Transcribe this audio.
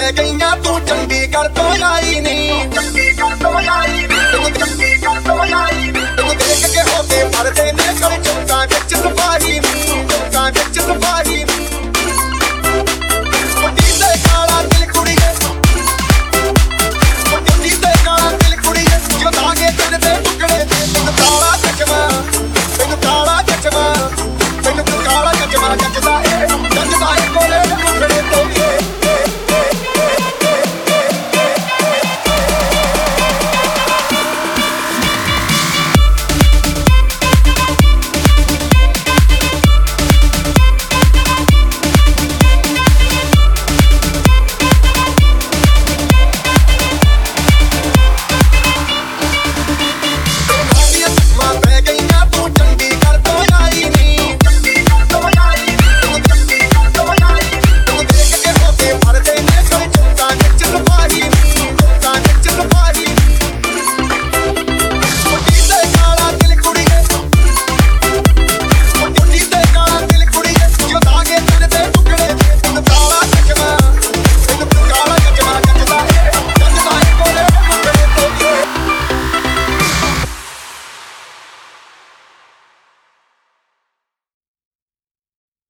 ਲੈ ਗਈਆਂ ਤੂੰ ਚੰਡੀਗੜ੍ਹ ਤੋਂ ਆਈ ਨੀ, ਚੰਡੀਗੜ੍ਹ ਤੋਂ ਆਈ ਨੀ, ਚੰਡੀਗੜ੍ਹ ਤੋਂ ਆਈ ਨੀ। ਤੈਨੂੰ ਦੇਖ ਕੇ ਹੋ ਕੇ ਮਰਦੇ ਨੇ ਕਰ ਚੌਕਾਂ ਵਿੱਚ ਤਬਾਹੀ ਨੀ, ਚੌਕਾਂ ਵਿੱਚ ਤਬਾਹੀ ਨੀ। ਮੁੰਡੀ ਤੇ ਕਾਲਾ ਦਿਲ ਕੁੜੀਏ, ਮੁੰਡੀ ਤੇ ਕਾਲਾ ਦਿਲ ਕੁੜੀਏ, ਜੋ ਦਾਗੇ ਦਿਲ ਦੇ ਟੁਕੜੇ ਤੇ ਤੈਨੂੰ ਕਾਲਾ ਚਚਮਾ, ਤੈਨੂੰ ਕਾਲਾ ਚਚਮਾ, ਤੈਨੂੰ ਕਾਲਾ ਚਚਮਾ ਜੱਜਦਾ